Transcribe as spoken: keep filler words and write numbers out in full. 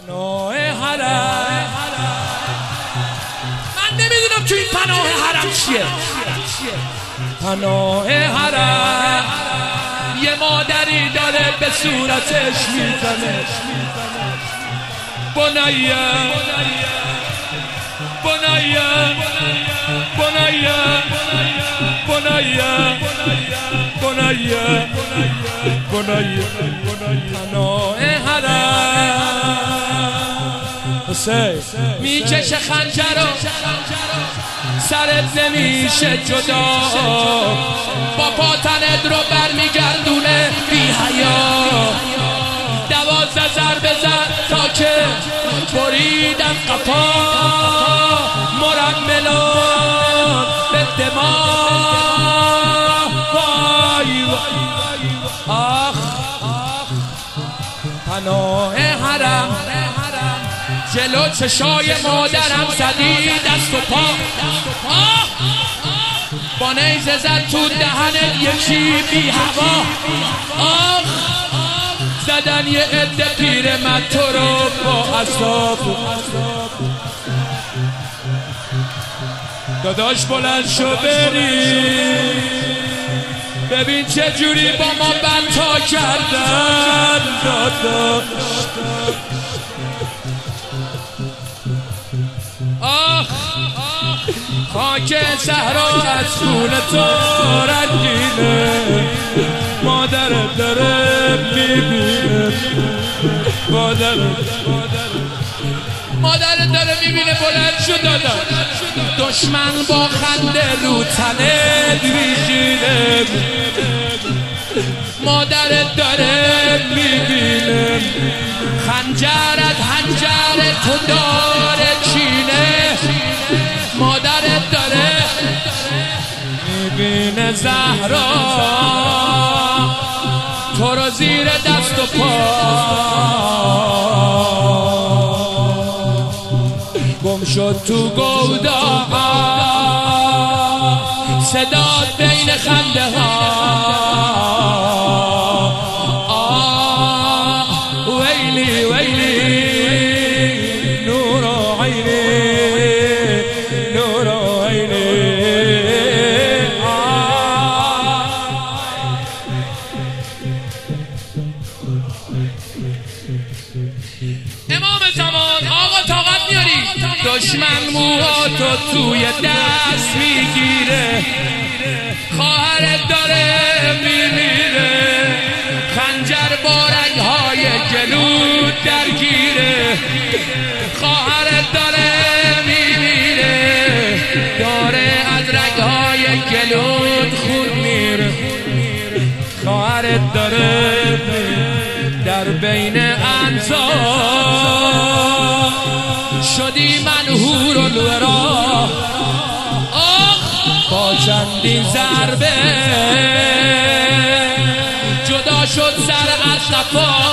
پناه حرم. من نمیدونم تو این پناه حرم چیه. پناه حرم یه مادری داره به صورتش میزنه بنیه بنیه بنیه بنیه بنیه بنیه پناه حرم. حسین میکشه خنجرو سرت نمیشه جدا، با پاتنت رو برمیگردونه بی حیا. دوازده ضربه زد تا که بریدن قفا، مرملون به دماغ. وای آخ پناه حرم، جلو چشای مادرم زدی دست و پا. با نیزه زد تو دهنت یکی بی هوا. آخ زدن یه عده پیرمرد تو رو با عصاب. داداش بلند شو بری ببین چه جوری با ما بنتا کردن. داداش آخ خاک صحرا از خون تو رنگینه، مادرت داره میبینه، مادرت مادرت داره میبینه. بلند شو داداش، دشمن با خنده رو تنت میشینه، مادرت داره میبینه. خنجرت هنجر تو داره چینه، مادرت داره میبینه. زهرا تو رو زیر دست و پا گم شد تو گودا، صدات بین خنده ها. ویلی ویلی نور عینی نور عینی. امام زمان آقا طاقت میاری؟ دشمن موهاتو توی دست میگیره، خواهرت داره میمیره، خنجر با رگهای جلود درگیره. خواهرت داره میمیره، داره از رگهای جلود خون میره. خواهرت داره در بین انزا شدی منهور الورا. آخ با چندین ضربه جدا شد سر از قفا.